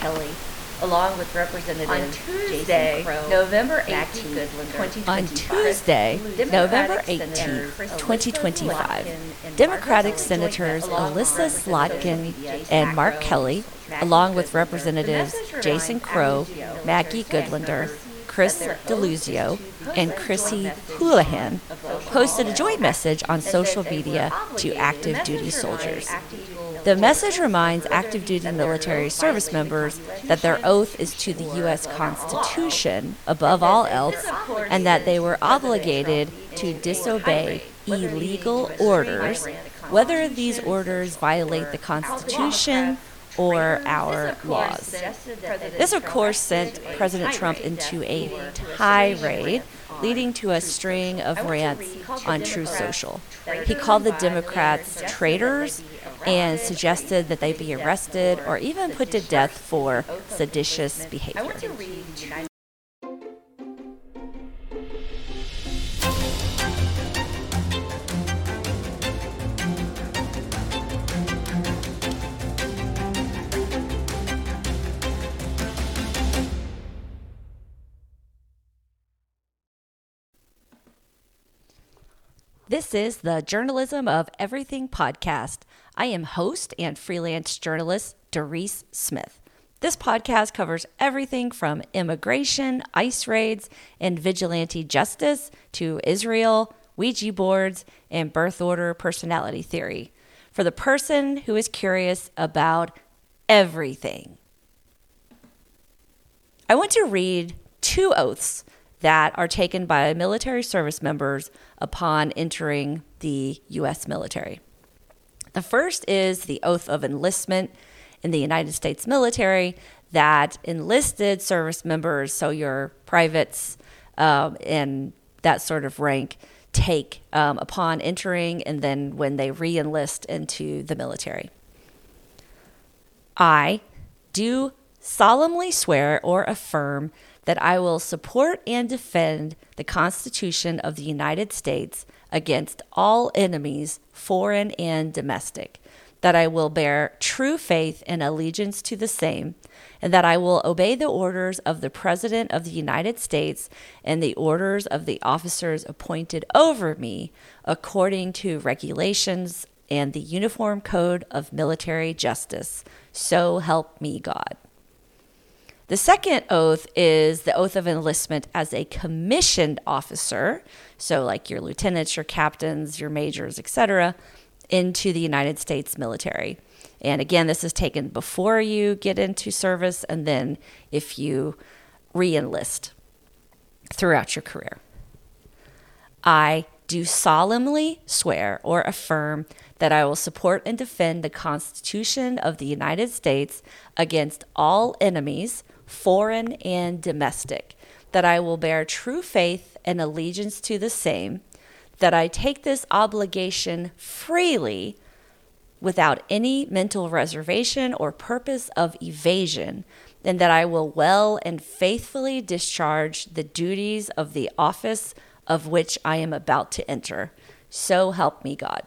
Kelly, along with Representative On Tuesday, Jason Crow, November Maggie 18th, Goodlander. On Tuesday, November 18th, 2025, Democratic Senators Alyssa Slotkin and Mark Kelly, along with Representatives Jason Crow, Maggie Goodlander, Chris Deluzio, and Chrissy Houlihan, posted a joint message on social media to active duty soldiers. The message reminds active duty military service members that their oath is to the U.S. Constitution above all else, and that they were obligated to disobey illegal orders, whether these orders violate the Constitution or our laws. This, of course, sent President Trump into a tirade, leading to a string of rants on Truth Social. He called the Democrats traitors and suggested that they be arrested or even put to death for seditious behavior. This is the Journalism of Everything podcast. I am host and freelance journalist Doris Smith. This podcast covers everything from immigration, ICE raids, and vigilante justice to Israel, Ouija boards, and birth order personality theory for the person who is curious about everything. I want to read 2 oaths that are taken by military service members upon entering the U.S. military. The first is the oath of enlistment in the United States military that enlisted service members, so your privates and that sort of rank, take upon entering and then when they re-enlist into the military. I do solemnly swear or affirm that I will support and defend the Constitution of the United States against all enemies, foreign and domestic, that I will bear true faith and allegiance to the same, and that I will obey the orders of the President of the United States and the orders of the officers appointed over me according to regulations and the Uniform Code of Military Justice. So help me God. The second oath is the oath of enlistment as a commissioned officer, so like your lieutenants, your captains, your majors, etc., into the United States military. And again, this is taken before you get into service and then if you re-enlist throughout your career. I do solemnly swear or affirm that I will support and defend the Constitution of the United States against all enemies, foreign and domestic, that I will bear true faith and allegiance to the same, that I take this obligation freely without any mental reservation or purpose of evasion, and that I will well and faithfully discharge the duties of the office of which I am about to enter. So help me God.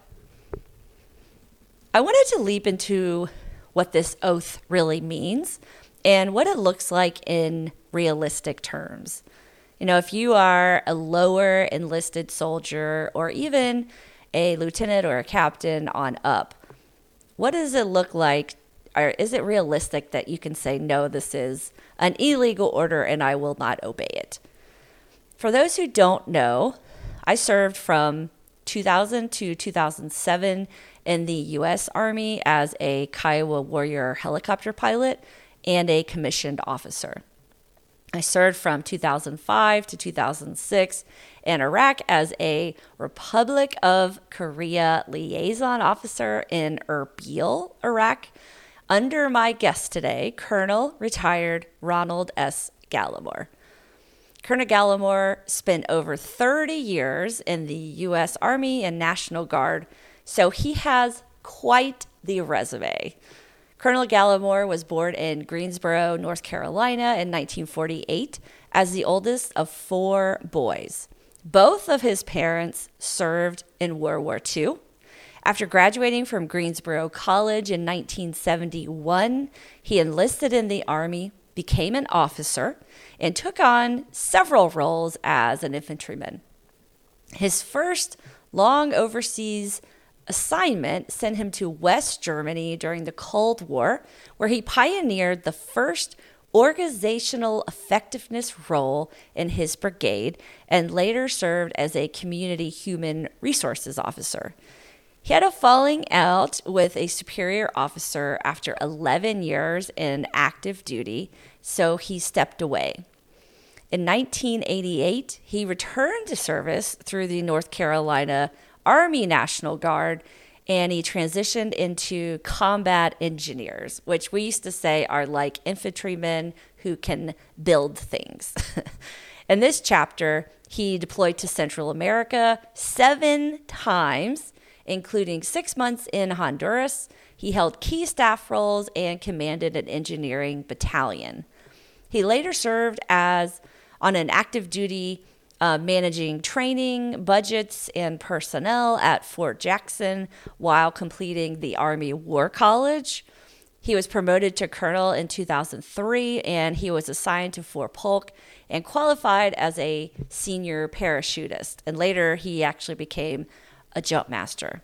I wanted to leap into what this oath really means and what it looks like in realistic terms. You know, if you are a lower enlisted soldier or even a lieutenant or a captain on up, what does it look like? Or is it realistic that you can say, no, this is an illegal order and I will not obey it? For those who don't know, I served from 2000 to 2007 in the U.S. Army as a Kiowa Warrior helicopter pilot and a commissioned officer. I served from 2005 to 2006 in Iraq as a Republic of Korea liaison officer in Erbil, Iraq, under my guest today, Colonel retired Ronald S. Gallimore. Colonel Gallimore spent over 30 years in the U.S. Army and National Guard, so he has quite the resume. Colonel Gallimore was born in Greensboro, North Carolina in 1948 as the oldest of 4 boys. Both of his parents served in World War II. After graduating from Greensboro College in 1971, he enlisted in the Army, became an officer, and took on several roles as an infantryman. His first long overseas assignment sent him to West Germany during the Cold War, where he pioneered the first organizational effectiveness role in his brigade and later served as a community human resources officer. He had a falling out with a superior officer after 11 years in active duty, so he stepped away. In 1988, he returned to service through the North Carolina Army National Guard, and he transitioned into combat engineers, which we used to say are like infantrymen who can build things. In this chapter, he deployed to Central America 7 times, including 6 months in Honduras. He held key staff roles and commanded an engineering battalion. He later served as on an active duty managing training, budgets, and personnel at Fort Jackson while completing the Army War College. He was promoted to colonel in 2003, and he was assigned to Fort Polk and qualified as a senior parachutist. And later, he actually became a jump master.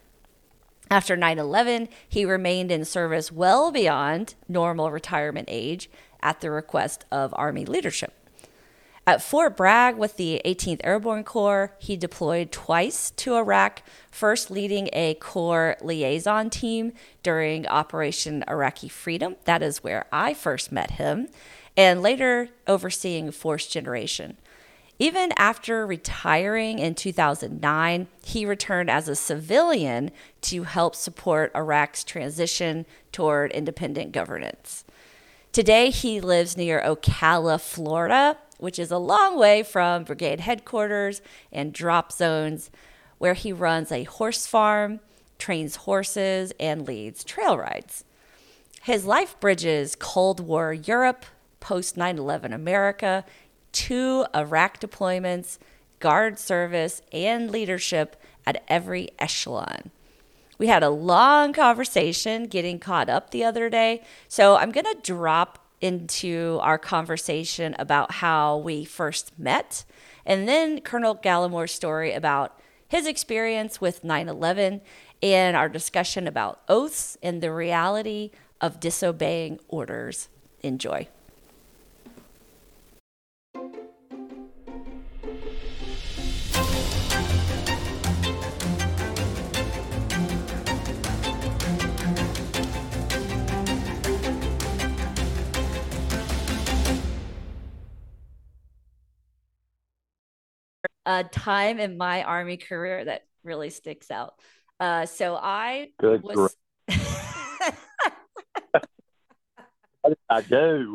After 9/11, he remained in service well beyond normal retirement age at the request of Army leadership. At Fort Bragg with the 18th Airborne Corps, he deployed twice to Iraq, first leading a Corps liaison team during Operation Iraqi Freedom. That is where I first met him, and later overseeing Force Generation. Even after retiring in 2009, he returned as a civilian to help support Iraq's transition toward independent governance. Today, he lives near Ocala, Florida, which is a long way from brigade headquarters and drop zones, where he runs a horse farm, trains horses, and leads trail rides. His life bridges Cold War Europe, post 9/11 America, 2 Iraq deployments, guard service, and leadership at every echelon. We had a long conversation getting caught up the other day, so I'm going to drop into our conversation about how we first met, and then Colonel Gallimore's story about his experience with 9/11 and our discussion about oaths and the reality of disobeying orders. Enjoy. A time in my Army career that really sticks out. So I Good grief. was How did I do?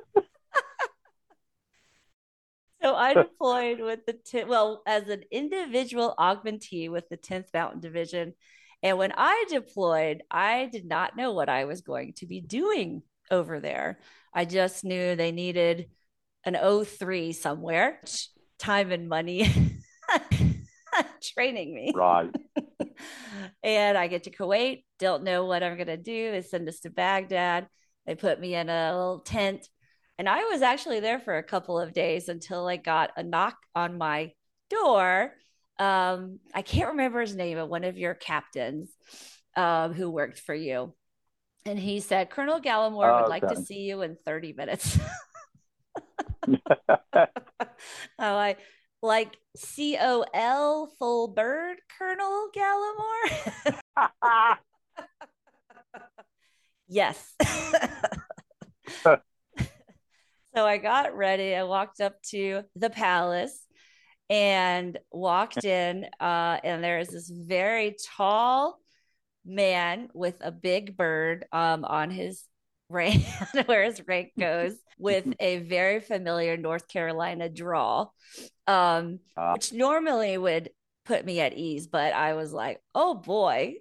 so I deployed with as an individual augmentee with the 10th Mountain Division. And when I deployed, I did not know what I was going to be doing over there. I just knew they needed an O3 somewhere, time and money training me. Right. And I get to Kuwait, don't know what I'm going to do. They send us to Baghdad. They put me in a little tent. And I was actually there for a couple of days until I got a knock on my door. I can't remember his name, but one of your captains who worked for you. And he said, Colonel Gallimore would like to see you in 30 minutes. I like COL full bird, Colonel Gallimore. Yes. So I got ready. I walked up to the palace and walked in, and there is this very tall man with a big bird on his rank, where his rank goes, with a very familiar North Carolina drawl, which normally would put me at ease, but I was like, oh boy.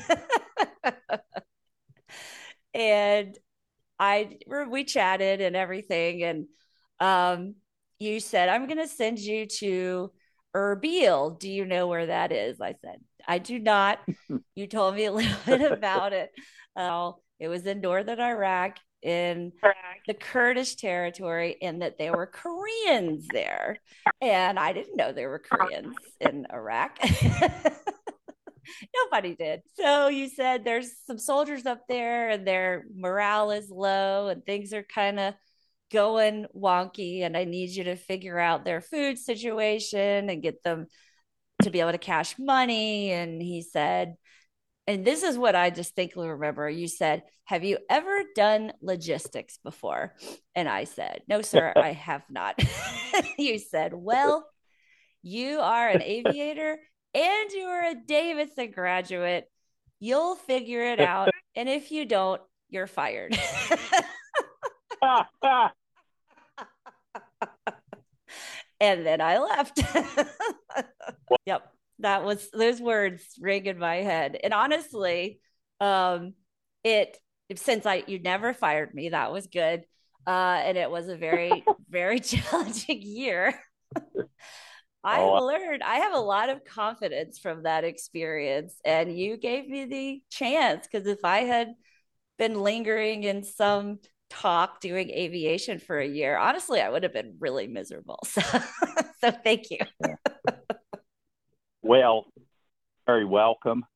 And we chatted and everything, and you said, I'm going to send you to Erbil. Do you know where that is? I said, I do not. You told me a little bit about it. It was in northern Iraq in the Kurdish territory, and that there were Koreans there. And I didn't know there were Koreans in Iraq. Nobody did. So you said there's some soldiers up there and their morale is low and things are kind of going wonky. And I need you to figure out their food situation and get them to be able to cash money. And he said, and this is what I distinctly remember. You said, "Have you ever done logistics before?" And I said, "No, sir, I have not." You said, "Well, you are an aviator and you are a Davidson graduate. You'll figure it out. And if you don't, you're fired." And then I left. Yep. That was those words ring in my head. And honestly, it since you never fired me, that was good. And it was a very, very challenging year. I have a lot of confidence from that experience. And you gave me the chance because if I had been lingering in some talk doing aviation for a year, honestly, I would have been really miserable. So thank you. Well, very welcome.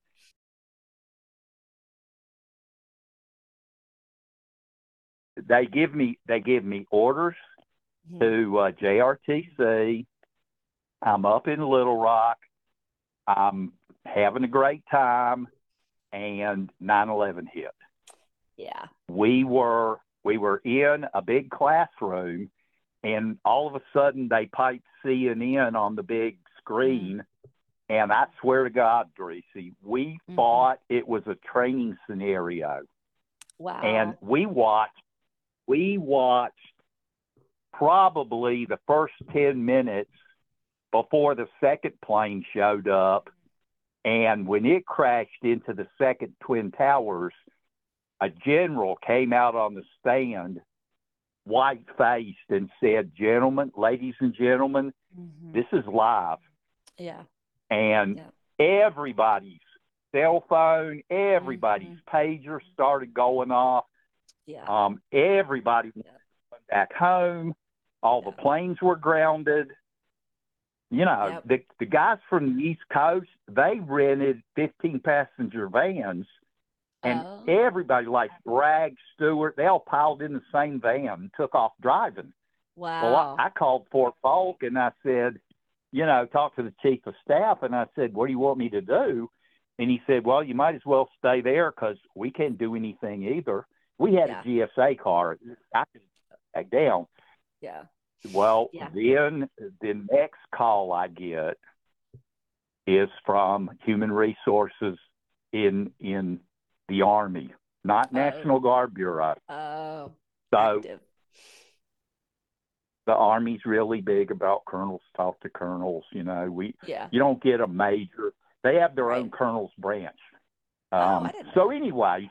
They give me orders to JRTC. I'm up in Little Rock. I'm having a great time, and 9/11 hit. Yeah. We were in a big classroom, and all of a sudden they piped CNN on the big screen. And I swear to God, Dreesy, we thought it was a training scenario. Wow. And we watched probably the first 10 minutes before the second plane showed up. And when it crashed into the second Twin Towers, a general came out on the stand, white-faced, and said, "Gentlemen, ladies and gentlemen, this is live." Yeah. And everybody's cell phone, everybody's pager started going off. Yeah. Everybody went back home. All the planes were grounded. You know, the guys from the East Coast, they rented 15-passenger vans, and everybody, like Bragg, Stewart, they all piled in the same van and took off driving. Wow. Well, I called Fort Polk, and I said, talked to the chief of staff, and I said, "What do you want me to do?" And he said, "Well, you might as well stay there because we can't do anything either." We had a GSA car. I could back down. Yeah. Well, then the next call I get is from Human Resources in the Army, not National Guard Bureau. Oh. So active. The Army's really big about colonels, talk to colonels. You don't get a major. They have their own colonel's branch. I didn't know. So anyway,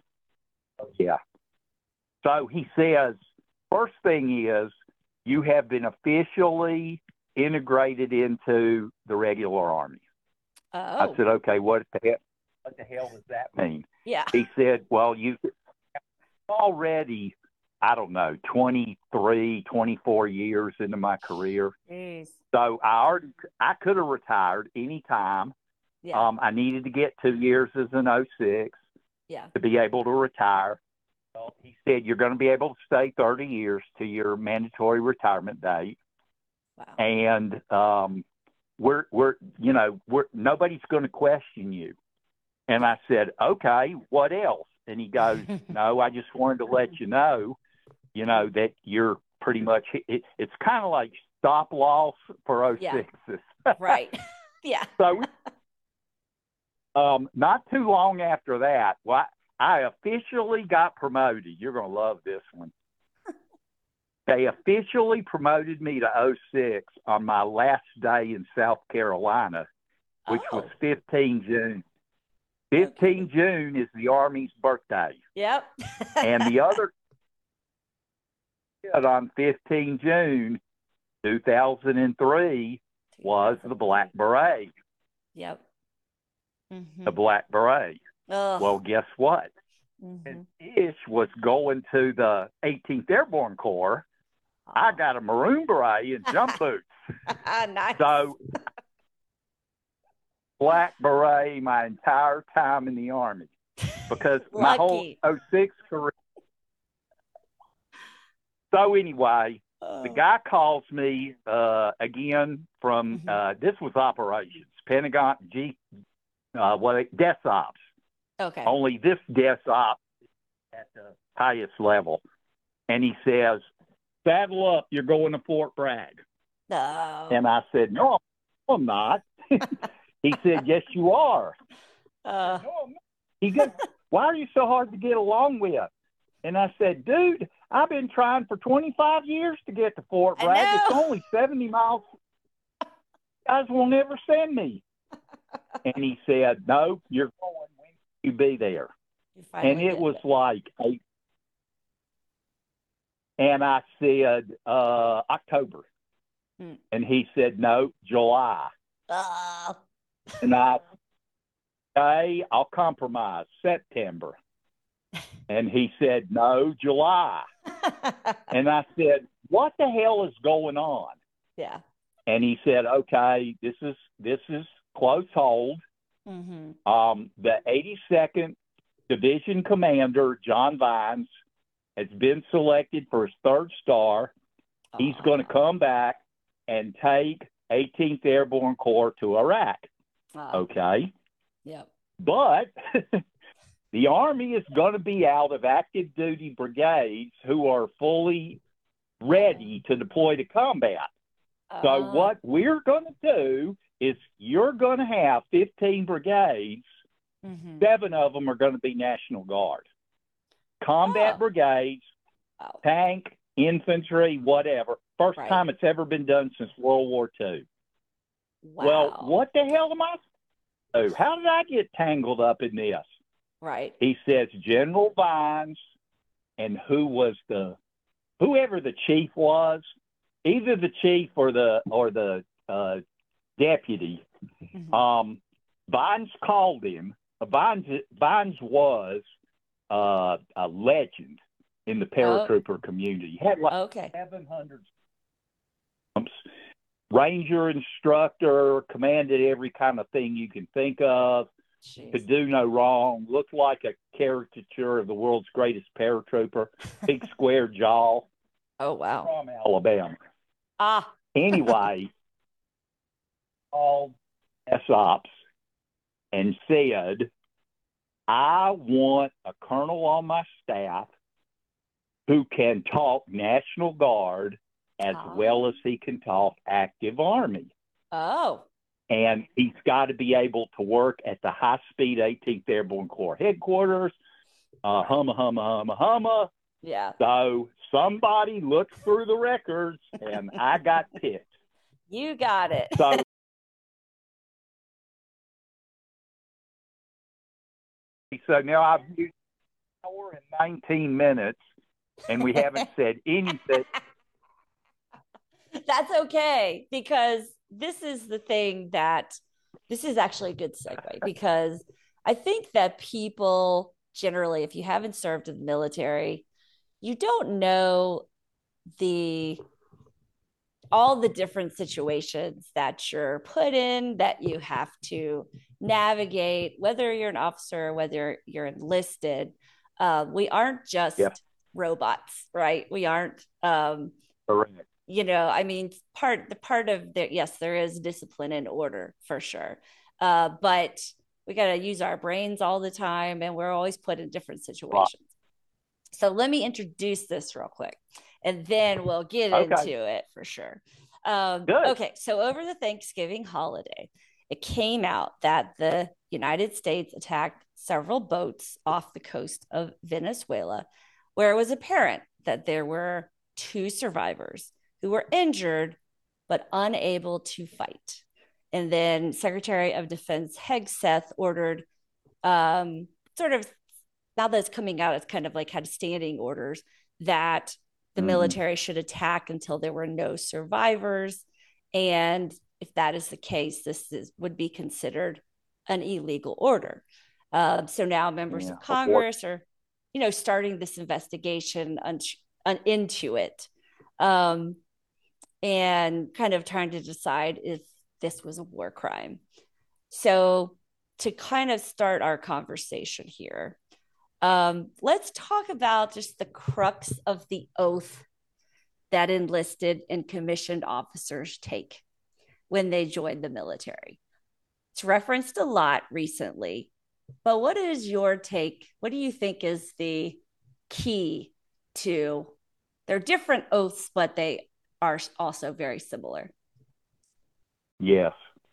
So he says, first thing is, you have been officially integrated into the regular Army. I said, okay, what the hell does that mean? Yeah. He said, well, you already, I don't know, 23, 24 years into my career. Jeez. So I could have retired any time. Yeah. I needed to get 2 years as an 06 to be able to retire. Well, he said, you're going to be able to stay 30 years to your mandatory retirement date. Wow. And nobody's going to question you. And I said, okay, what else? And he goes, no, I just wanted to let you know, that you're pretty much, it's kind of like stop loss for 06s. Right. Yeah. So not too long after that, I officially got promoted. You're going to love this one. They officially promoted me to 06 on my last day in South Carolina, which was 15 June. 15 June is the Army's birthday. Yep. And the other on 15 June 2003 was the Black Beret. Yep. Mm-hmm. a Black Beret. Oh. Well, guess what? Mm-hmm. And Ish was going to the 18th Airborne Corps. I got a Maroon Beret and jump boots. Nice. So, Black Beret my entire time in the Army because my whole Lucky. 06 career. So, anyway, the guy calls me again from, this was operations, Pentagon, Death Ops. Okay. Only this Death Ops at the highest level. And he says, saddle up, you're going to Fort Bragg. No. And I said, no, I'm not. He said, yes, you are. I said, no, I'm not. He goes, why are you so hard to get along with? And I said, dude, I've been trying for 25 years to get to Fort Bragg. It's only 70 miles. You guys will never send me. And he said, no, you're going. When you be there? And it was like 8. And I said, October. And he said, no, July. And I said, okay, I'll compromise, September. And he said, no, July. And I said, what the hell is going on? Yeah. And he said, okay, this is close hold. Mm-hmm. The 82nd Division Commander, John Vines, has been selected for his 3rd star. He's going to come back and take 18th Airborne Corps to Iraq. Okay. Yep. But the Army is going to be out of active duty brigades who are fully ready to deploy to combat. So what we're going to do is you're going to have 15 brigades. 7 of them are going to be National Guard. Combat brigades, tank, infantry, whatever. First time it's ever been done since World War II. Wow. Well, what the hell am I supposed to do? How did I get tangled up in this? Right. He says General Vines and whoever the chief was, either the chief or the deputy. Vines called him. Vines was a legend in the paratrooper community. He had like 700 Ranger instructor, commanded every kind of thing you can think of. Jeez. Could do no wrong. Looked like a caricature of the world's greatest paratrooper. Big square jaw. Oh, wow. From Alabama. Anyway, called S-Ops and said, I want a colonel on my staff who can talk National Guard as well as he can talk active Army. Oh. And he's got to be able to work at the high-speed 18th Airborne Corps headquarters. Humma. Yeah. So somebody looked through the records, and I got picked. You got it. So now I've used an hour and 19 minutes, and we haven't said anything. That's okay, because this is the thing this is actually a good segue, because I think that people generally, if you haven't served in the military, you don't know all the different situations that you're put in, that you have to navigate, whether you're an officer, whether you're enlisted. We aren't just robots, right? We aren't, Correct. I mean, part of yes, there is discipline and order for sure. But we got to use our brains all the time, and we're always put in different situations. So let me introduce this real quick, and then we'll get into it for sure. Okay, so over the Thanksgiving holiday, it came out that the United States attacked several boats off the coast of Venezuela, where it was apparent that there were 2 survivors who were injured but unable to fight. And then Secretary of Defense Hegseth ordered, sort of, now that it's coming out, it's kind of like had standing orders that the military should attack until there were no survivors. And if that is the case, would be considered an illegal order. So now members Yeah. of Congress are, starting this investigation into it, and kind of trying to decide if this was a war crime. So to kind of start our conversation here, let's talk about just the crux of the oath that enlisted and commissioned officers take when they join the military. It's referenced a lot recently, but what is your take? What do you think is the key to they're different oaths, but they are also very similar? Yes.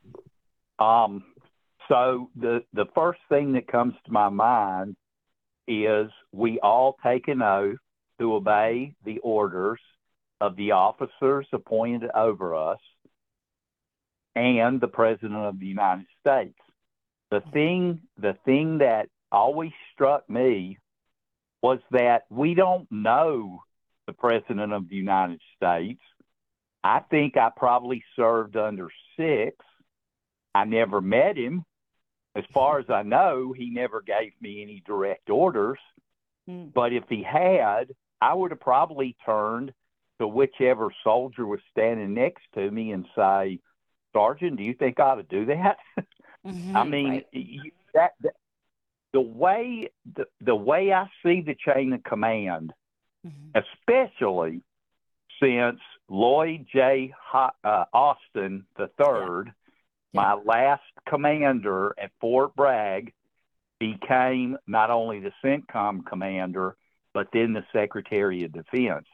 So the first thing that comes to my mind is we all take an oath to obey the orders of the officers appointed over us and the President of the United States. The thing that always struck me was that we don't know the President of the United States. I think I probably served under 6. I never met him. As far as I know, he never gave me any direct orders. But if he had, I would have probably turned to whichever soldier was standing next to me and say, Sergeant, do you think I ought to do that? I mean, right. The way I see the chain of command, especially since Lloyd J. Austin III, my last commander at Fort Bragg, became not only the CENTCOM commander, but then the Secretary of Defense.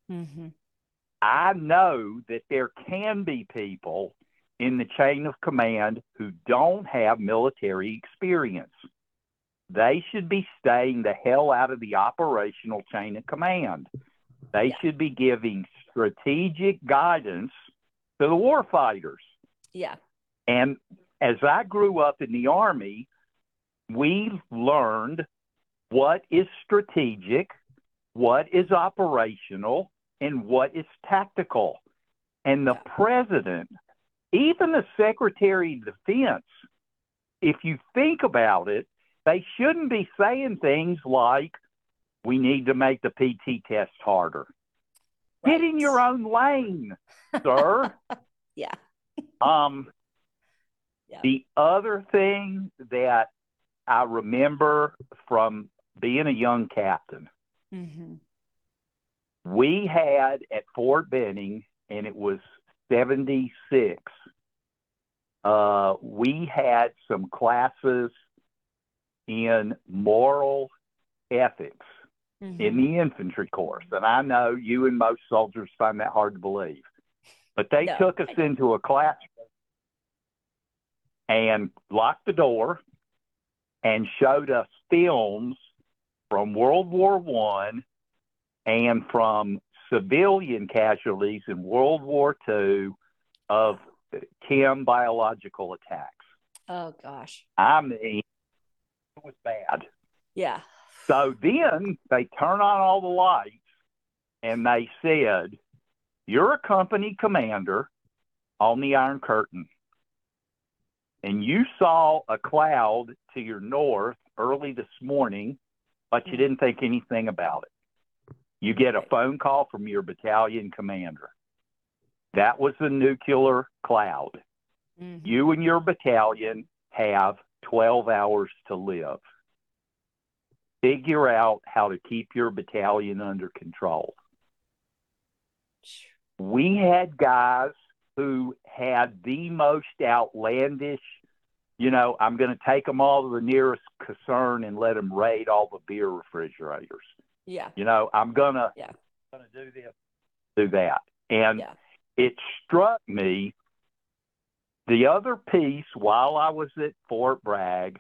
I know that there can be people in the chain of command who don't have military experience. They should be staying the hell out of the operational chain of command. They should be giving strategic guidance to the warfighters. Yeah. And as I grew up in the Army, we learned what is strategic, what is operational, and what is tactical. And the president, even the Secretary of Defense, if you think about it, they shouldn't be saying things like, we need to make the PT test harder. Right. Get in your own lane, sir. Yeah. The other thing that I remember from being a young captain, we had at Fort Benning, and it was 76, we had some classes in moral ethics in the infantry course. And I know you and most soldiers find that hard to believe. But they took us into a classroom and locked the door and showed us films from World War I and from civilian casualties in World War II of chem biological attacks. Oh, gosh. I mean, it was bad. Yeah. So then they turn on all the lights and they said, you're a company commander on the Iron Curtain, and you saw a cloud to your north early this morning, but you didn't think anything about it. You get a phone call from your battalion commander. That was the nuclear cloud. You and your battalion have 12 hours to live. Figure out how to keep your battalion under control. We had guys who had the most outlandish, I'm going to take them all to the nearest concern and let them raid all the beer refrigerators. Yeah. I'm going to do this, do that. And it struck me, the other piece, while I was at Fort Bragg,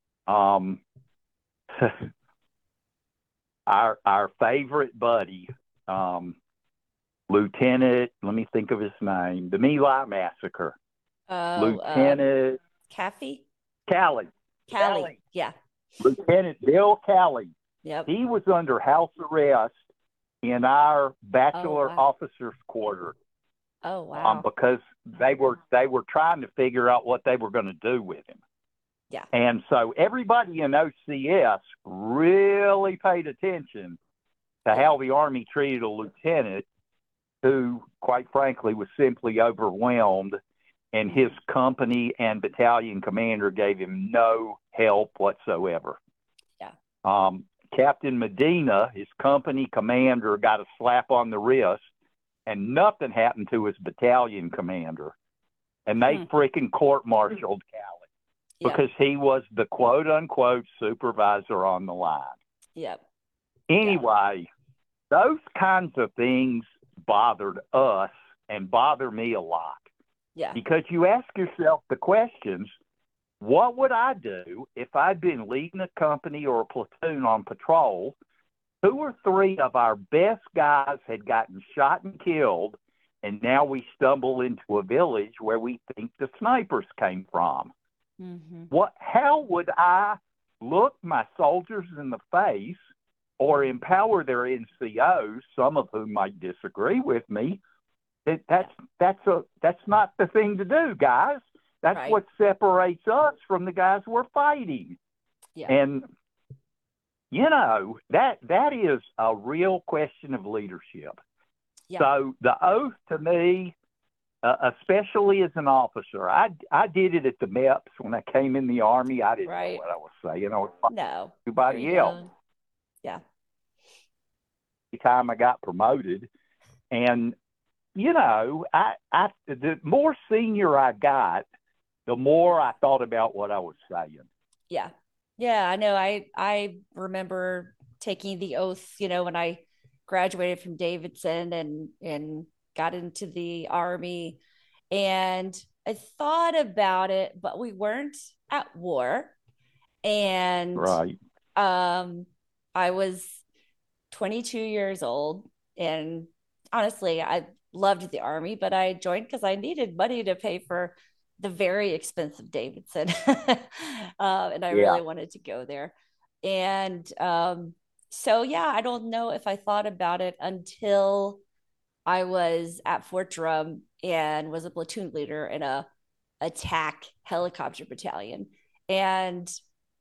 our favorite buddy, Lieutenant, let me think of his name, the My Lai Massacre. Lieutenant Caffey? Calley. Yeah. Lieutenant Bill Calley. Yep. He was under house arrest in our bachelor officers' quarter. Oh, wow. Because they were trying to figure out what they were going to do with him. Yeah. And so everybody in OCS really paid attention to how the Army treated a lieutenant who, quite frankly, was simply overwhelmed, and his company and battalion commander gave him no help whatsoever. Yeah. Captain Medina, his company commander, got a slap on the wrist, and nothing happened to his battalion commander. And they freaking court-martialed Callie because he was the quote-unquote supervisor on the line. Yep. Anyway, those kinds of things bothered us and bother me a lot. Yeah. Because you ask yourself the questions, what would I do if I'd been leading a company or a platoon on patrol? 2 or 3 of our best guys had gotten shot and killed, and now we stumble into a village where we think the snipers came from. How would I look my soldiers in the face or empower their NCOs, some of whom might disagree with me? That's not the thing to do, guys. That's what separates us from the guys we're fighting. Yeah. And that is a real question of leadership. Yeah. So the oath to me, especially as an officer, I did it at the MEPS when I came in the Army. I didn't know what I was saying. I was fighting everybody else. Yeah. Every time I got promoted, and the more senior I got, the more I thought about what I was saying. Yeah. Yeah, I know. I remember taking the oath, when I graduated from Davidson and got into the Army, and I thought about it, but we weren't at war. And I was 22 years old, and honestly, I loved the Army, but I joined because I needed money to pay for the very expensive Davidson. And I really wanted to go there. And so, I don't know if I thought about it until I was at Fort Drum and was a platoon leader in a attack helicopter battalion. And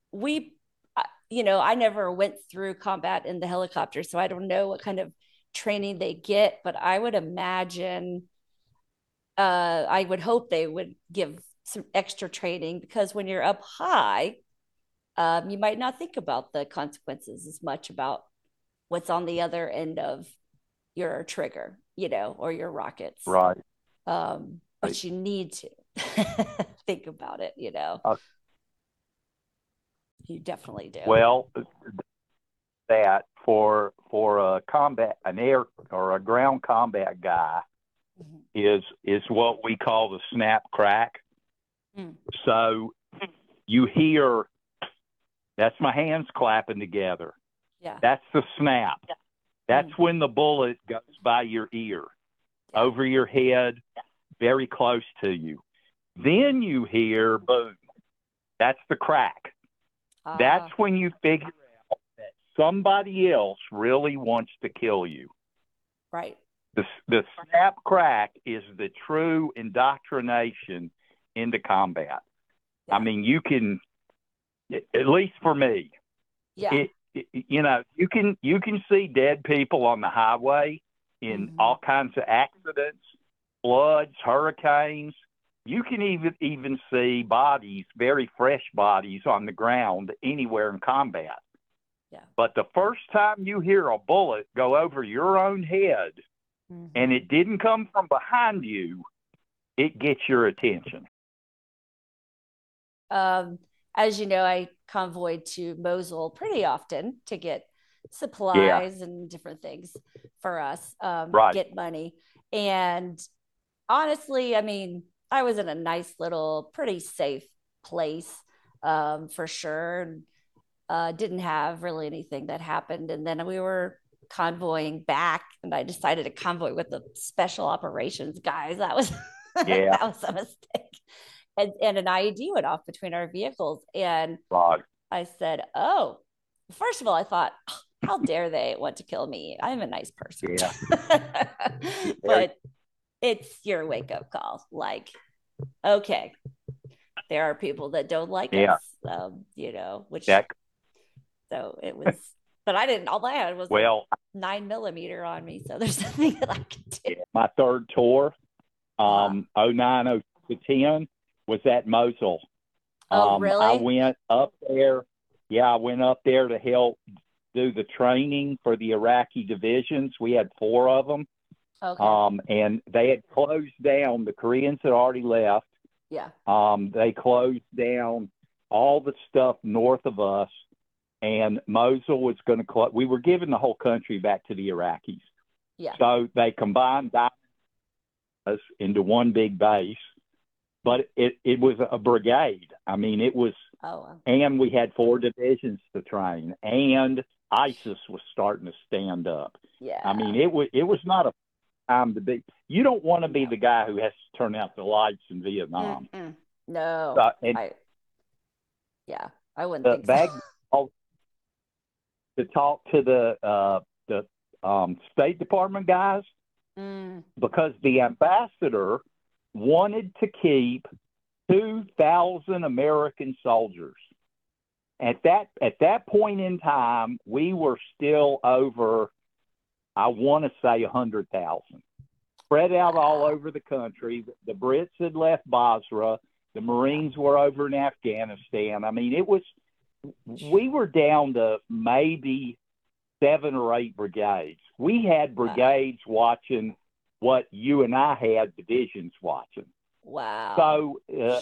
I never went through combat in the helicopter, so I don't know what kind of training they get, but I would imagine I would hope they would give some extra training, because when you're up high, you might not think about the consequences as much about what's on the other end of your trigger, or your rockets. Right. But you need to think about it, You definitely do. Well, that for an air or a ground combat guy is what we call the snap crack. So you hear, that's my hands clapping together. Yeah. That's the snap. That's when the bullet goes by your ear, over your head, very close to you. Then you hear boom. That's the crack. That's when you figure out that somebody else really wants to kill you. Right. The snap crack is the true indoctrination into combat. Yeah. I mean, you can, at least for me, you can see dead people on the highway in all kinds of accidents, floods, hurricanes. You can even see bodies, very fresh bodies, on the ground anywhere in combat. Yeah. But the first time you hear a bullet go over your own head, and it didn't come from behind you, it gets your attention. As you know, I convoyed to Mosul pretty often to get supplies and different things for us, get money. And honestly, I mean, I was in a nice little, pretty safe place, for sure. And, didn't have really anything that happened. And then we were convoying back, and I decided to convoy with the special operations guys. That was that was a mistake. And an IED went off between our vehicles. And I said, oh, first of all, I thought, how dare they want to kill me? I'm a nice person. But it's your wake-up call. Like, okay, there are people that don't like Yeah. us, which That, so it was. But I didn't. All I had was well, a 9mm on me, so there's nothing that I could do. my third tour, Wow. 09, 10, was at Mosul. Oh, I really? went up there. Yeah, I went up there to help do the training for the Iraqi divisions. We had 4 of them. Okay. And they had closed down. The Koreans had already left. Yeah. They closed down all the stuff north of us, and Mosul was going to close. We were giving the whole country back to the Iraqis. Yeah. So they combined us into one big base, but it was a brigade. I mean, it was, Oh, wow. and we had 4 divisions to train, and ISIS was starting to stand up. Yeah. I mean, it was not a time to be. You don't want to be the guy who has to turn out the lights in Vietnam. Mm-mm. No. And I wouldn't think so. To talk to the State Department guys, because the ambassador wanted to keep 2,000 American soldiers. At that point in time, we were still over, I want to say, 100,000, spread out all over the country. The Brits had left Basra. The Marines were over in Afghanistan. I mean, we were down to maybe 7 or 8 brigades. We had brigades watching what you and I had divisions watching. Wow. So,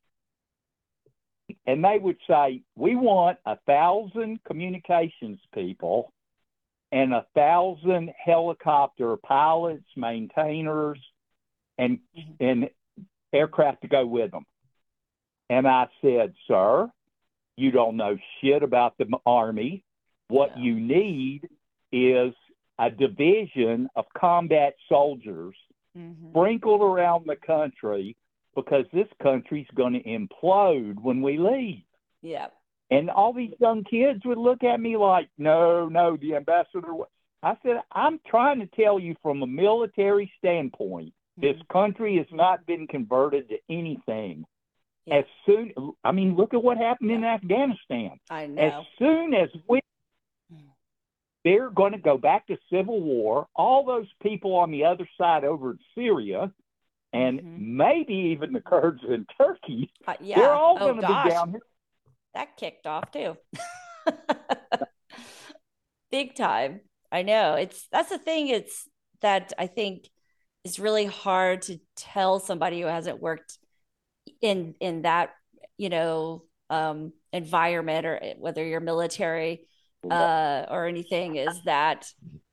and they would say, we want 1,000 communications people and 1,000 helicopter pilots, maintainers, and aircraft to go with them. And I said, sir, you don't know shit about the Army. What you need is a division of combat soldiers sprinkled around the country, because this country's going to implode when we leave. Yeah. And all these young kids would look at me like, no, the ambassador. I said, I'm trying to tell you from a military standpoint, this country has not been converted to anything. Yeah. Look at what happened in Afghanistan. I know. As soon as they're going to go back to civil war, all those people on the other side over in Syria, and maybe even the Kurds in Turkey, they're all going to be down here. That kicked off too. Big time. I know. That's the thing. It's that I think is really hard to tell somebody who hasn't worked in that, environment, or whether you're military or anything, is that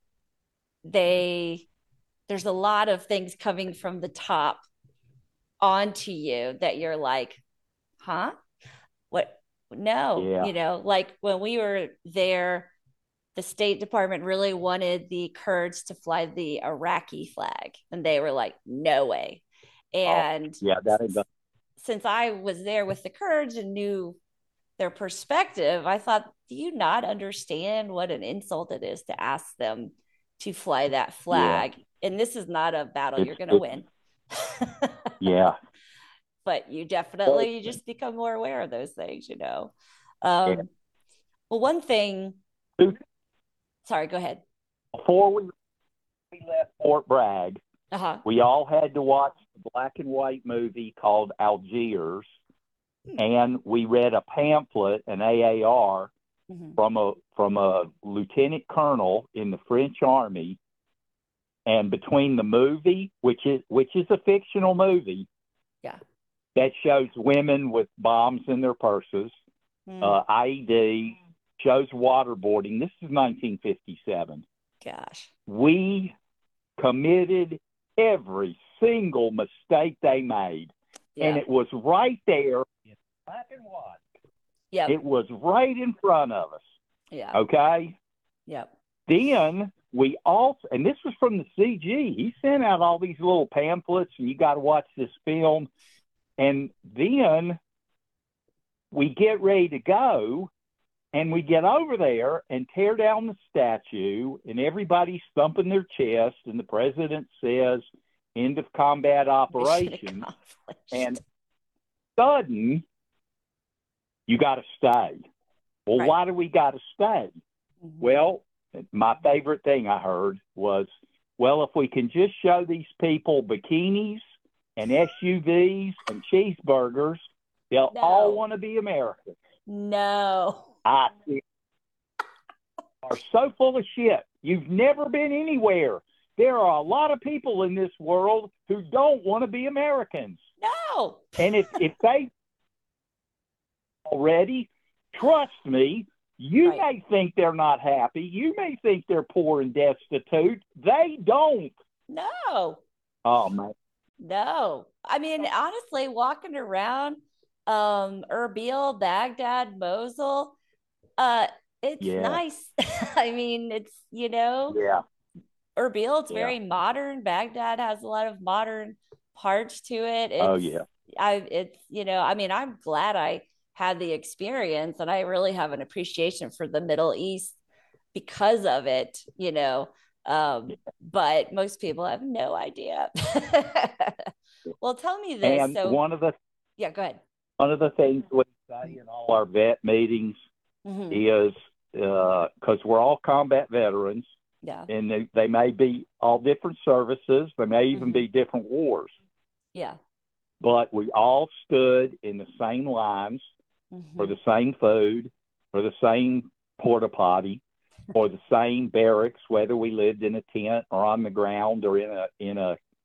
there's a lot of things coming from the top onto you that you're like, huh? What? No, like when we were there, the State Department really wanted the Kurds to fly the Iraqi flag, and they were like, no way. And since I was there with the Kurds and knew their perspective, I thought, do you not understand what an insult it is to ask them to fly that flag? And this is not a battle you're going to win. Yeah. But you just become more aware of those things, Well, one thing. Sorry, go ahead. Before we left Fort Bragg, we all had to watch a black and white movie called Algiers, and we read a pamphlet, an AAR, from a lieutenant colonel in the French Army. And between the movie, which is a fictional movie, that shows women with bombs in their purses, IED, shows waterboarding. This is 1957. Gosh. We committed every single mistake they made. And it was right there in black and white. Yeah. It was right in front of us. Yeah. Okay? Yep. Then we also, and this was from the CG, he sent out all these little pamphlets, and you got to watch this film. And then we get ready to go, and we get over there and tear down the statue, and everybody's thumping their chest, and the president says, end of combat operation. And sudden, you got to stay. Well, Right. why do we got to stay? Mhm. Well, my favorite thing I heard was, well, if we can just show these people bikinis and SUVs and cheeseburgers, they'll all No. want to be Americans. No. I think are so full of shit. You've never been anywhere. There are a lot of people in this world who don't want to be Americans. No. And if they already, trust me, you Right. may think they're not happy. You may think they're poor and destitute. They don't. No. Oh, man. No. I mean, honestly, walking around Erbil, Baghdad, Mosul, it's Yeah. nice. I mean, it's, Yeah. Erbil, it's Yeah. very modern. Baghdad has a lot of modern parts to it. Oh, yeah. I mean, I'm glad I had the experience, and I really have an appreciation for the Middle East because of it, but most people have no idea. Well, tell me this. And So, one of the yeah, go ahead. things we say in all our vet meetings Hmm. is because we're all combat veterans, Yeah. and they may be all different services, they may even Mhm. be different wars, Yeah. but we all stood in the same lines for Mhm. the same food, for the same porta potty, for the same barracks, whether we lived in a tent or on the ground or in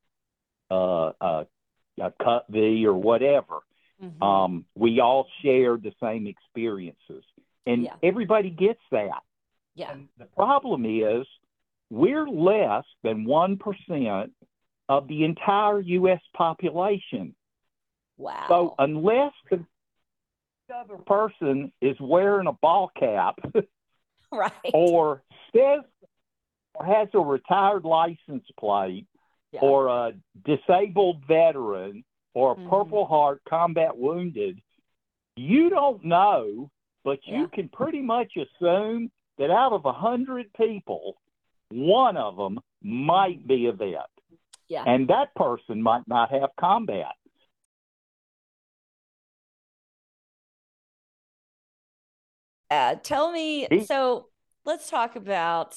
a cut V or whatever. Mhm. We all shared the same experiences, and Yeah. everybody gets that. Yeah. And the problem is we're less than 1% of the entire U.S. population. Wow. So unless the other person is wearing a ball cap Right. or says or has a retired license plate Yeah. or a disabled veteran or a Mhm. Purple Heart combat wounded, you don't know, but you Yeah. can pretty much assume that out of 100 people, one of them might be a vet. Yeah. And that person might not have combat. Tell me, so let's talk about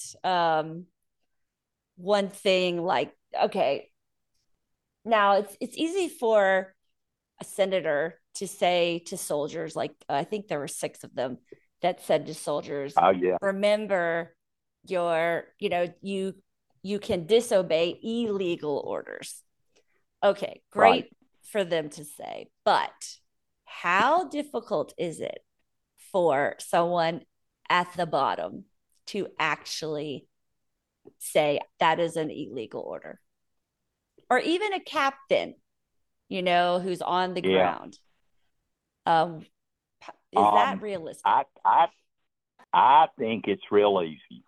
one thing like, okay, now it's easy for a senator to say to soldiers, like I think there were 6 of them that said to soldiers, Oh, yeah. remember you can disobey illegal orders. Okay, great Right. for them to say, but how difficult is it for someone at the bottom to actually say that is an illegal order? Or even a captain, who's on the Yeah. ground. Is that realistic? I think it's real easy.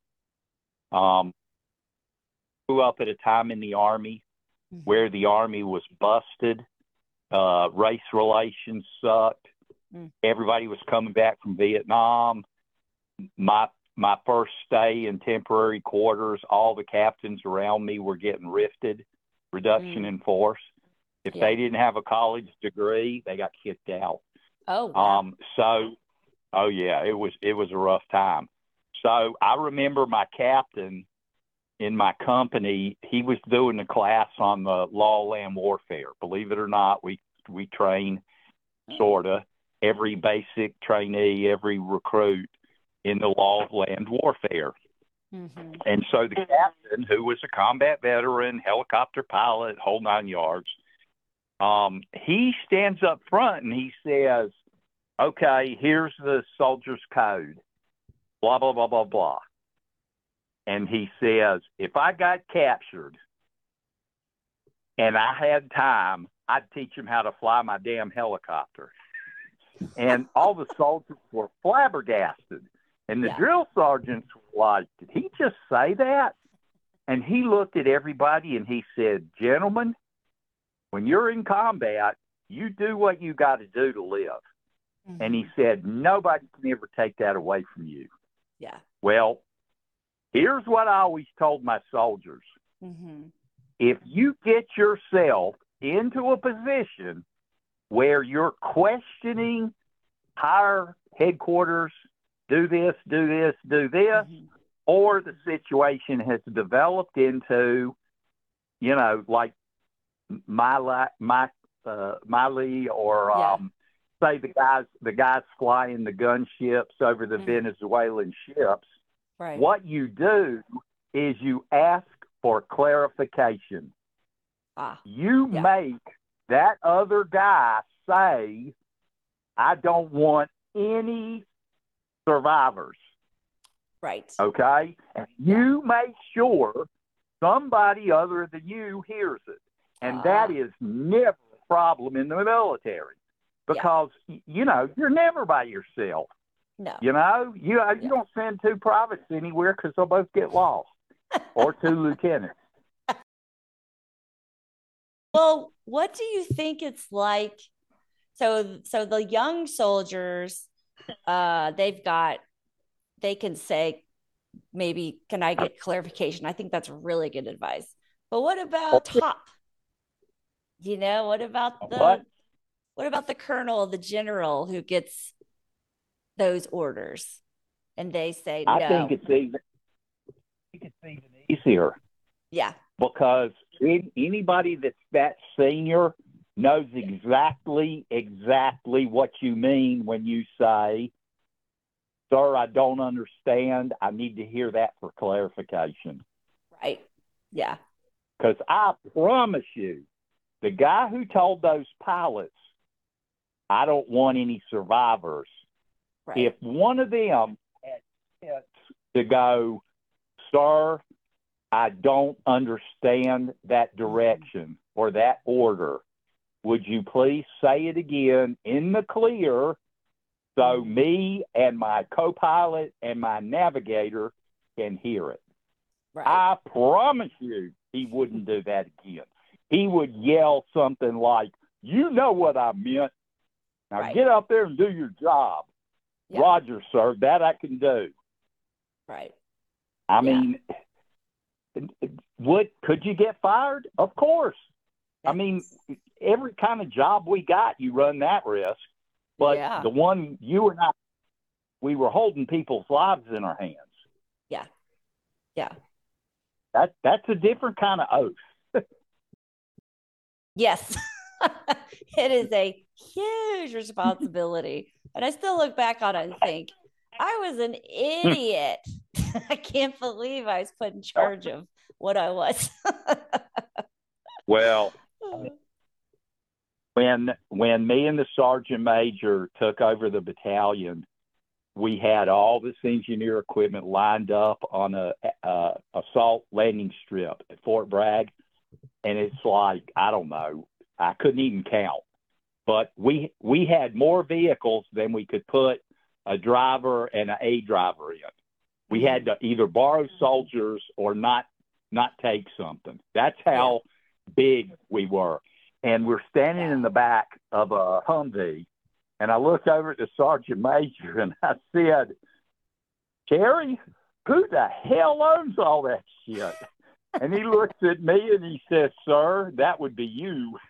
Grew up at a time in the Army where the Army was busted. Race relations sucked. Everybody was coming back from Vietnam. My first stay in temporary quarters, all the captains around me were getting rifted, reduction in force. If Yeah. they didn't have a college degree, they got kicked out. Oh, wow. Oh yeah, it was a rough time. So I remember my captain in my company, he was doing a class on the law of land warfare. Believe it or not, we train sorta every basic trainee, every recruit in the law of land warfare. Mm-hmm. And so the captain, who was a combat veteran, helicopter pilot, whole 9 yards, he stands up front and he says, okay, here's the soldier's code, blah, blah, blah, blah, blah. And he says, if I got captured and I had time, I'd teach him how to fly my damn helicopter. And all the soldiers were flabbergasted. And the drill sergeants were like, did he just say that? And he looked at everybody and he said, gentlemen, when you're in combat, you do what you got to do to live. Mm-hmm. And he said, nobody can ever take that away from you. Yeah. Well, here's what I always told my soldiers. Mm-hmm. If you get yourself into a position where you're questioning higher headquarters, do this, do this, do this, or the situation has developed into, like Miley or say the guys flying the gunships over the Venezuelan ships. Right. What you do is you ask for clarification. You make that other guy say, I don't want any survivors. Right. Okay? And you make sure somebody other than you hears it. And that is never a problem in the military because, you're never by yourself. No. You don't send two privates anywhere because they'll both get lost or two lieutenants. Well, what do you think it's like? So the young soldiers, they can say, maybe, can I get clarification? I think that's really good advice. But what about top? What about the colonel, the general who gets those orders and they say no? I think it's even easier. Yeah. Because anybody that's that senior knows exactly what you mean when you say, sir, I don't understand. I need to hear that for clarification. Right. Yeah. Because I promise you, the guy who told those pilots, I don't want any survivors, if one of them had sense to go, sir, I don't understand that direction or that order, would you please say it again in the clear so me and my co-pilot and my navigator can hear it? Right. I promise you he wouldn't do that again. He would yell something like, you know what I meant. Now get up there and do your job. Yeah. Roger, sir, that I can do. Right. I mean, could you get fired? Of course. I mean, every kind of job we got, you run that risk. But the one you and I, we were holding people's lives in our hands. Yeah. Yeah. That's a different kind of oath. Yes. It is a huge responsibility. And I still look back on it and think, I was an idiot. I can't believe I was put in charge of what I was. Well, when me and the sergeant major took over the battalion, we had all this engineer equipment lined up on a assault landing strip at Fort Bragg, and it's like, I don't know, I couldn't even count. But we had more vehicles than we could put a driver and a driver in. We had to either borrow soldiers or not take something. That's how big we were. And we're standing in the back of a Humvee, and I looked over at the sergeant major and I said, Terry, who the hell owns all that shit? And he looks at me and he says, sir, that would be you.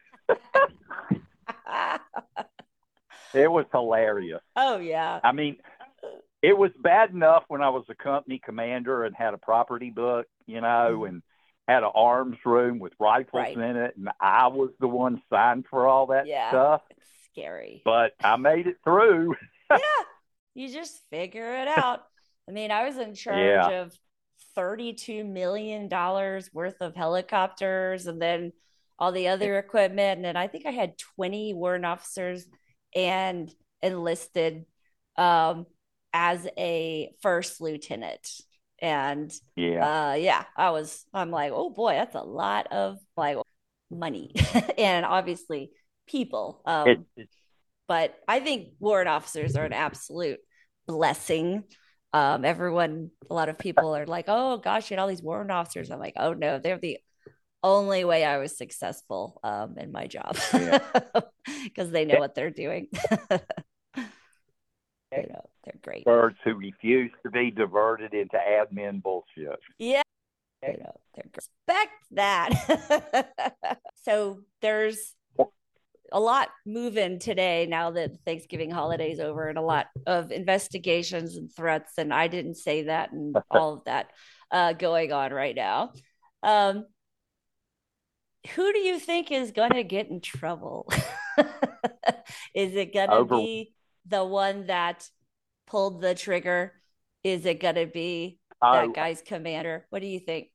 It was hilarious. Oh, yeah. I mean, it was bad enough when I was a company commander and had a property book, and had an arms room with rifles in it, and I was the one signed for all that stuff. It's scary. But I made it through. Yeah, you just figure it out. I mean, I was in charge of $32 million worth of helicopters and then all the other equipment. And I think I had 20 warrant officers and enlisted as a first lieutenant. And I'm like, oh boy, that's a lot of money and obviously people. But I think warrant officers are an absolute blessing. A lot of people are like, oh gosh, you had all these warrant officers. I'm like, oh no, they're the only way I was successful in my job because they know what they're doing. They're great. Birds who refuse to be diverted into admin bullshit. Yeah. They're great. Respect that. So there's a lot moving today now that Thanksgiving holiday's over, and a lot of investigations and threats. And I didn't say that, and all of that going on right now. Um, who do you think is going to get in trouble? Is it going to Over. be the one that pulled the trigger? Is it going to be that Oh, guy's commander? What do you think?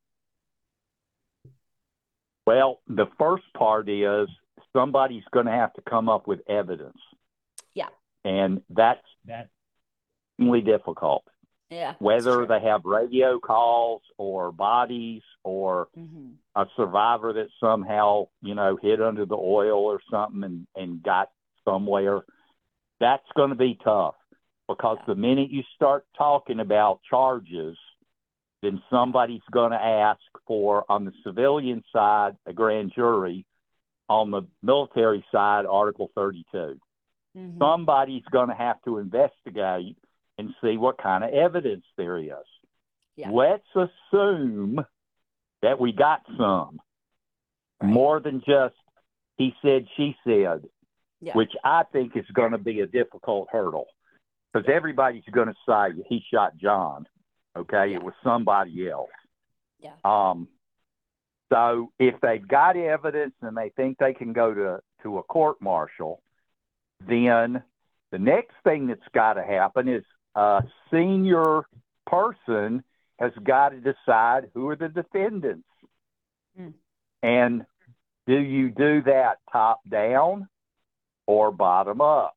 well, the first part is somebody's going to have to come up with evidence, Yeah. and that's extremely difficult. Yeah. Whether they have radio calls or bodies or Mm-hmm. a survivor that somehow, hid under the oil or something and got somewhere, that's going to be tough because Yeah. the minute you start talking about charges, then somebody's going to ask for, on the civilian side, a grand jury, on the military side, Article 32. Mm-hmm. Somebody's going to have to investigate and see what kind of evidence there is. Yeah. Let's assume that we got some, Right. more than just he said, she said, Yeah. which I think is going to be a difficult hurdle because everybody's going to say he shot John. Okay, Yeah. it was somebody else. Yeah. So if they've got evidence and they think they can go to a court martial, then the next thing that's got to happen is a senior person has got to decide who are the defendants. Mm. And do you do that top down or bottom up?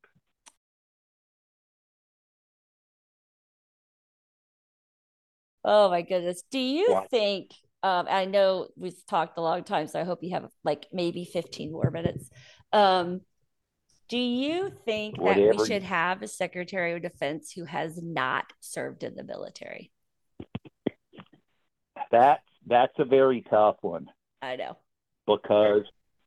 Oh my goodness. Do you What? think, I know we've talked a long time, so I hope you have like maybe 15 more minutes. Um, do you think that we Whatever. should have a Secretary of Defense who has not served in the military? That's a very tough one I know. because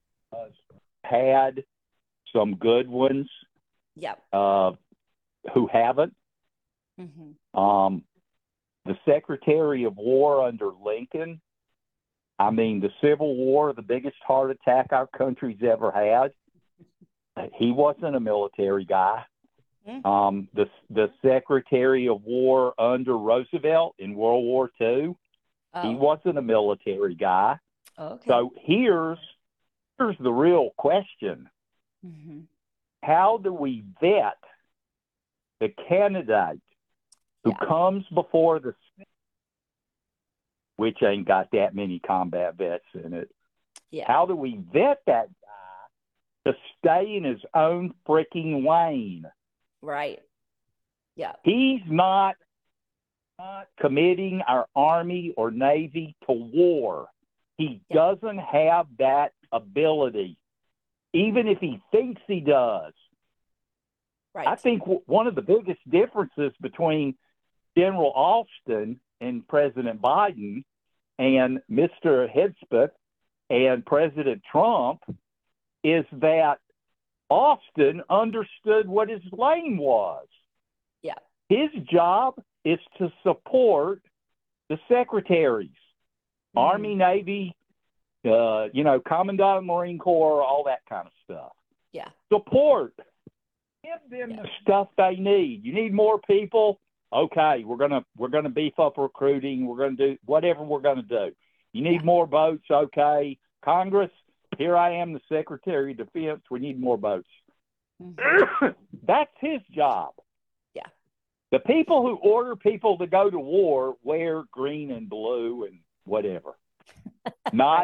had some good ones Yep. who haven't. Mm-hmm. The Secretary of War under Lincoln, I mean, the Civil War, the biggest heart attack our country's ever had, he wasn't a military guy. Mm-hmm. The Secretary of War under Roosevelt in World War II, he wasn't a military guy. Okay. So here's the real question. Mm-hmm. How do we vet the candidate who comes before the, which ain't got that many combat vets in it? Yeah. How do we vet that guy to stay in his own freaking lane? Right. Yeah. He's not committing our Army or Navy to war. He doesn't have that ability, even if he thinks he does. Right. I think one of the biggest differences between General Austin and President Biden and Mr. Hedspeth and President Trump is that Austin understood what his lane was. Yeah. His job is to support the secretaries, Army, Navy, Commandant of Marine Corps, all that kind of stuff. Yeah. Support. Give them the stuff they need. You need more people? Okay, we're gonna beef up recruiting. We're gonna do whatever we're gonna do. You need more boats? Okay. Congress, here I am, the Secretary of Defense. We need more boats. Mm-hmm. That's his job. Yeah. The people who order people to go to war wear green and blue and whatever. Not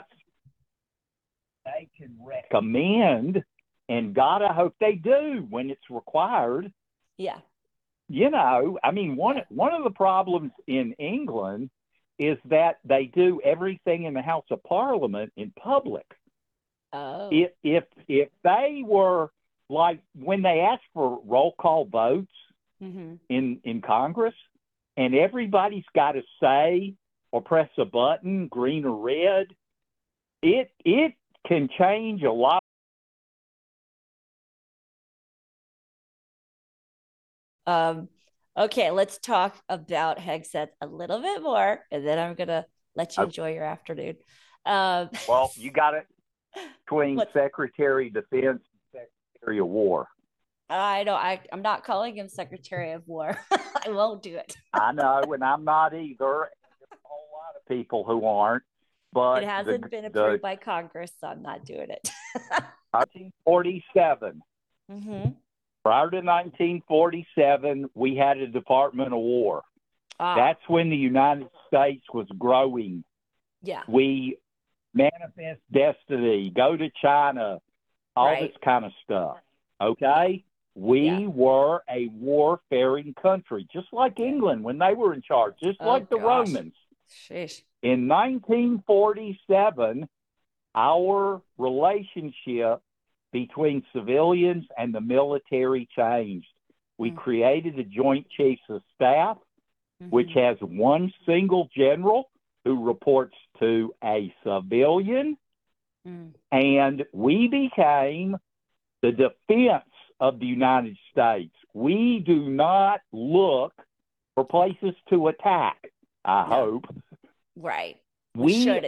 they can recommend, and God, I hope they do when it's required. Yeah. I mean, one of the problems in England is that they do everything in the House of Parliament in public. Oh. If they were like when they ask for roll call votes in Congress, and everybody's got to say or press a button, green or red, it can change a lot. Okay, let's talk about Hegseth a little bit more, and then I'm gonna let you enjoy your afternoon. Well, you got it. between What? Secretary of Defense and Secretary of War. I'm not calling him Secretary of War. I won't do it. I know, and I'm not either. There's a whole lot of people who aren't. But It hasn't been the approved by Congress, so I'm not doing it. 1947, Mm-hmm. prior to 1947, we had a Department of War. Ah, That's when the United States was growing. yeah. We manifest destiny, go to China, all Right. this kind of stuff. Okay? We Yeah. were a warfaring country, just like Yeah. England when they were in charge, just Oh, like the gosh. Romans. Sheesh. In 1947, our relationship between civilians and the military changed. We created the Joint Chiefs of Staff, which has one single general who reports to a civilian, and we became the defense of the United States. We do not look for places to attack, I hope. Right. We shouldn't.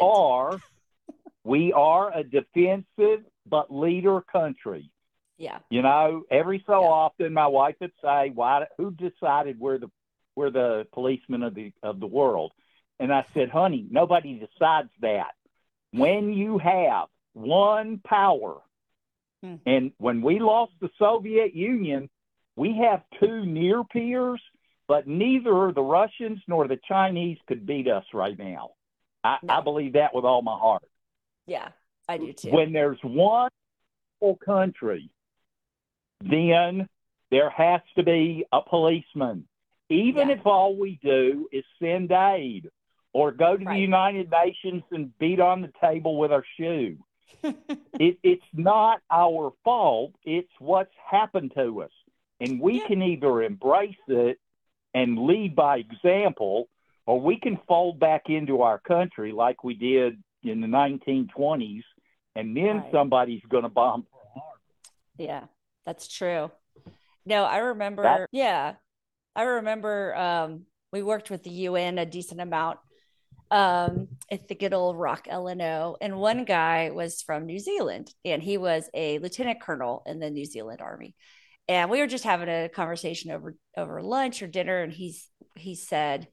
are a defensive but leader country. Yeah. You know, every so Yeah. often my wife would say, who decided we're the policemen of the world? And I said, honey, nobody decides that. When you have one power, and when we lost the Soviet Union, we have two near peers, but neither the Russians nor the Chinese could beat us right now. I believe that with all my heart. Yeah, I do too. When there's one whole country, then there has to be a policeman. Even if all we do is send aid or go to the United Nations and beat on the table with our shoe. It's not our fault. It's what's happened to us. And we can either embrace it and lead by example, or we can fold back into our country like we did in the 1920s, and then somebody's going to bomb Pearl Harbor. Yeah, that's true. No, I remember. I remember we worked with the UN a decent amount at the good old Rock LNO. And one guy was from New Zealand, and he was a lieutenant colonel in the New Zealand Army. And we were just having a conversation over lunch or dinner, and he said,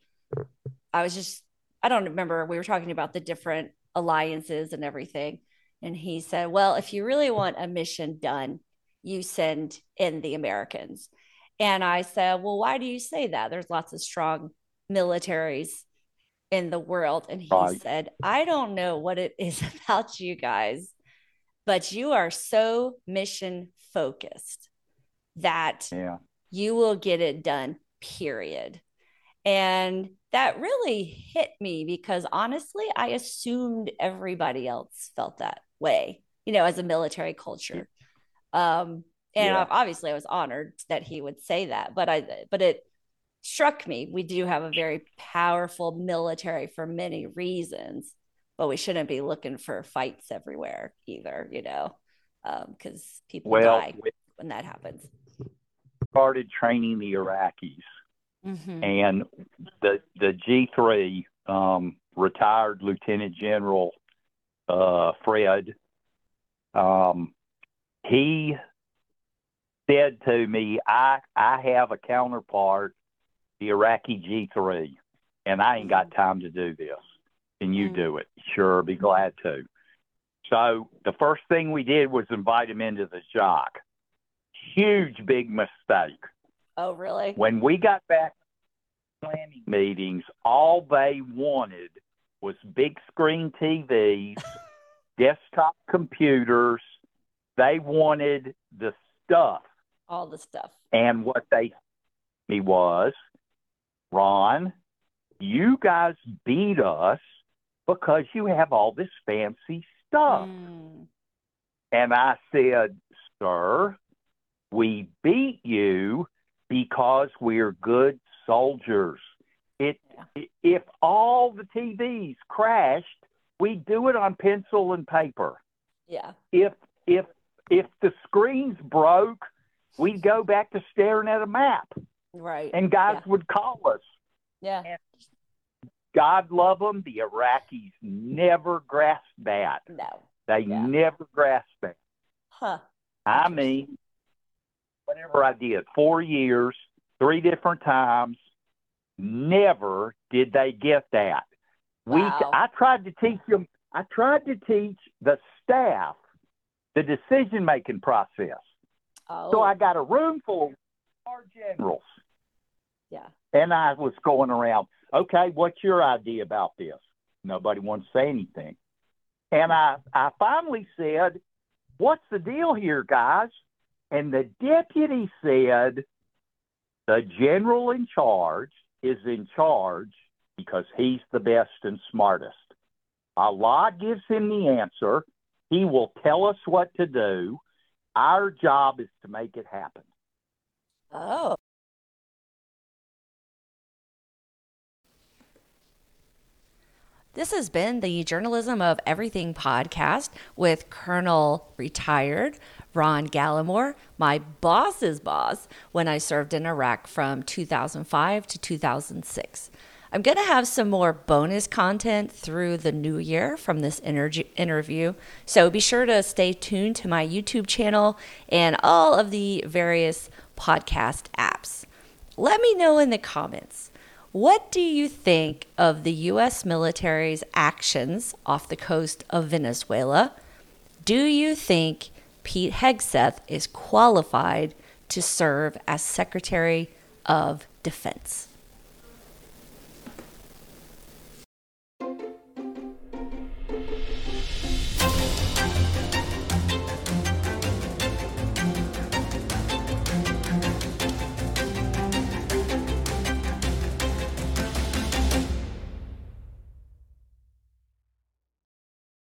I don't remember, we were talking about the different alliances and everything. And he said, well, if you really want a mission done, you send in the Americans. And I said, well, why do you say that? There's lots of strong militaries in the world. And he said, I don't know what it is about you guys, but you are so mission focused that you will get it done, period. And that really hit me because honestly, I assumed everybody else felt that way, as a military culture. Obviously I was honored that he would say that, but it struck me. We do have a very powerful military for many reasons, but we shouldn't be looking for fights everywhere either, because people die when that happens. Started training the Iraqis, and the G3 retired Lieutenant General Fred, he said to me, I have a counterpart, the Iraqi G3, and I ain't got time to do this. Can you do it? Sure, be glad to. So the first thing we did was invite him into the JOC. Huge, big mistake. Oh, really? When we got back to planning meetings, all they wanted was big screen TVs, desktop computers. They wanted the stuff. All the stuff. And what they told me was, Ron, you guys beat us because you have all this fancy stuff. And I said, sir, we beat you because we're good soldiers. If all the TVs crashed, we'd do it on pencil and paper. Yeah. If the screens broke, we'd go back to staring at a map. Right. And guys would call us. Yeah. And God love them, the Iraqis never grasped that. No. They Yeah. never grasped that. Huh. I mean, whatever I did, 4 years, 3 different times, never did they get that. Wow. I tried to teach them. I tried to teach the staff the decision-making process. Oh. So I got a room full of our generals, Yeah. and I was going around, okay, what's your idea about this? Nobody wanted to say anything. And I finally said, what's the deal here, guys? And the deputy said, the general in charge is in charge because he's the best and smartest. Allah gives him the answer. He will tell us what to do. Our job is to make it happen. Oh. This has been the Journalism of Everything podcast with Colonel Retired Ron Gallimore, my boss's boss when I served in Iraq from 2005 to 2006. I'm going to have some more bonus content through the new year from this interview, so be sure to stay tuned to my YouTube channel and all of the various podcast apps. Let me know in the comments. What do you think of the U.S. military's actions off the coast of Venezuela? Do you think Pete Hegseth is qualified to serve as Secretary of Defense?